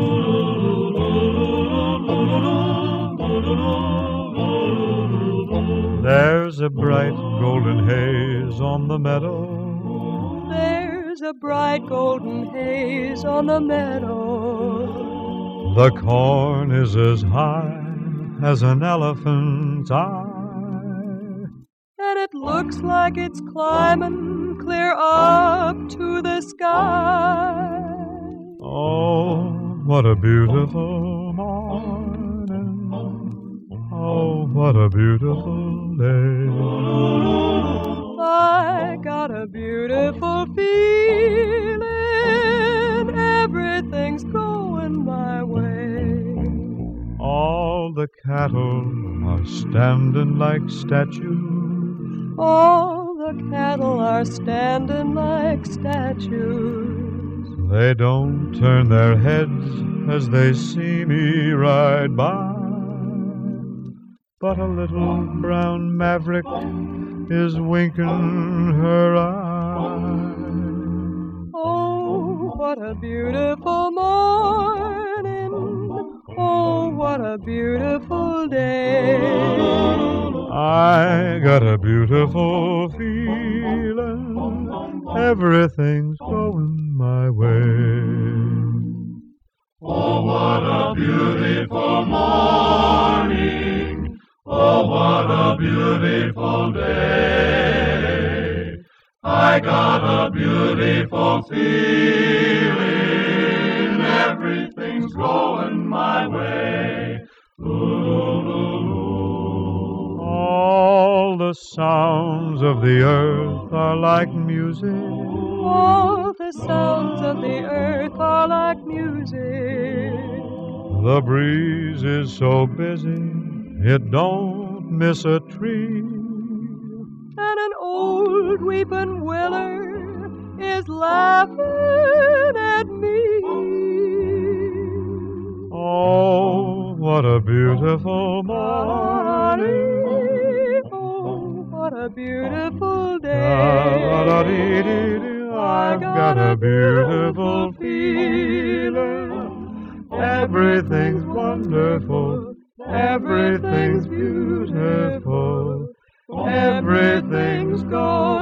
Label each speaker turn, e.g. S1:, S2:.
S1: There's a bright golden haze on the meadow.
S2: There's a bright golden haze on the meadow.
S1: The corn is as high as an elephant's eye.
S2: And it looks like it's climbing clear up to the sky.
S1: Oh, what a beautiful morning. Oh, what a beautiful day.
S2: I got a beautiful feeling. Everything's going my way.
S1: All the cattle are standing like statues.
S2: All the cattle are standing like statues.
S1: They don't turn their heads as they see me ride by. But a little brown maverick is winking her eye.
S2: Oh, what a beautiful morning. Oh, what a beautiful day.
S1: I got a beautiful feeling. Everything's going my way.
S3: Oh, what a beautiful morning. Oh, what a beautiful day. I got a beautiful feeling. Everything's going my way.
S1: All the sounds of the earth are like music.
S2: All the sounds of the earth are like music.
S1: The breeze is so busy, it don't miss a tree.
S2: And an old weeping willer is laughing at me.
S1: Oh, what a beautiful morning.
S2: Oh, what a beautiful day.
S1: I've got a beautiful feeling. Everything's wonderful. Everything's beautiful. Everything's going